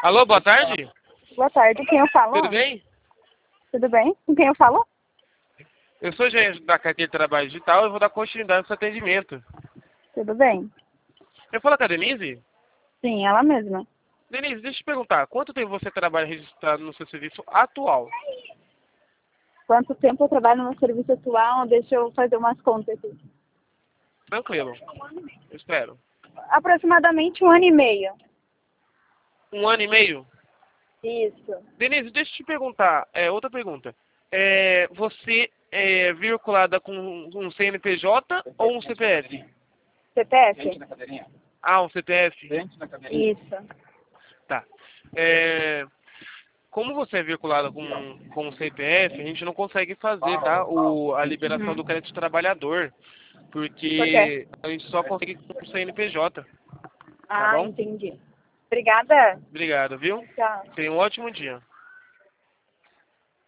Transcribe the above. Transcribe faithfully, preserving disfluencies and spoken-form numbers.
Alô, boa tarde. Boa tarde, quem eu falo? Tudo bem? Tudo bem? Com quem eu falo? Eu sou gerente da carteira de trabalho digital e vou dar continuidade no seu atendimento. Tudo bem? Eu falo com a Denise? Sim, ela mesma. Denise, deixa eu te perguntar, quanto tempo você trabalha registrado no seu serviço atual? Quanto tempo eu trabalho no serviço atual? Deixa eu fazer umas contas aqui. Tranquilo. Eu espero. Aproximadamente um ano e meio. Um ano e meio? Isso. Denise, deixa eu te perguntar, é, outra pergunta. É, você é vinculada com um C N P J ou um C P F? C P F? Ah, um C P F? Isso. Tá. É, como você é vinculada com, com o C P F, a gente não consegue fazer, tá? O, a liberação Uhum. do crédito trabalhador. Por quê? Porque a gente só consegue com o C N P J. Tá Ah, bom? entendi. Obrigada. Obrigado, viu? Tchau. Tenha um ótimo dia.